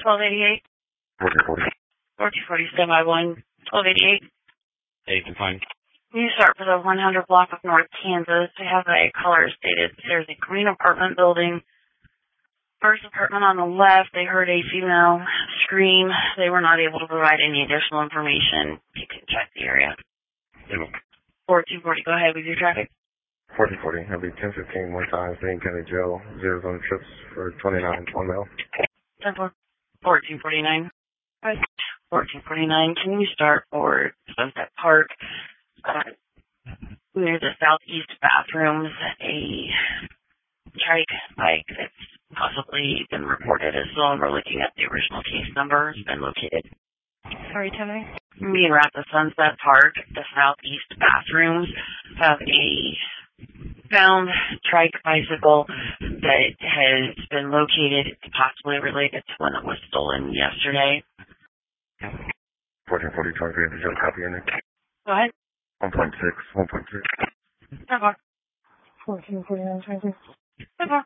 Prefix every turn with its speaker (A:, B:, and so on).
A: 1288.
B: 1440.
A: 1440, standby 1, 1288.
C: Hey, I'm fine.
A: You start for the 100 block of North Kansas. They have a caller stated there's a green apartment building. First apartment on the left, they heard a female scream. They were not able to provide any additional information. You can check the area. 1440, go ahead with your traffic.
B: 1440. I'll be 1015 one time, St. County Jail, 0 zone trips for 29, 1 mile.
A: 1449. 1449, can you start for Sunset Park? Near the southeast bathrooms, a trike bike that's possibly been reported as stolen. We're looking at the original case number. It's been located.
D: Sorry, tell me.
A: Being at the Sunset Park, the southeast bathrooms have a found trike bicycle that has been located. It's possibly related to one that was stolen yesterday.
B: 1440, 23 at the jail, copy in it.
A: Go ahead.
B: 1.6, 1.6.
A: 1449,
D: 1449, 23.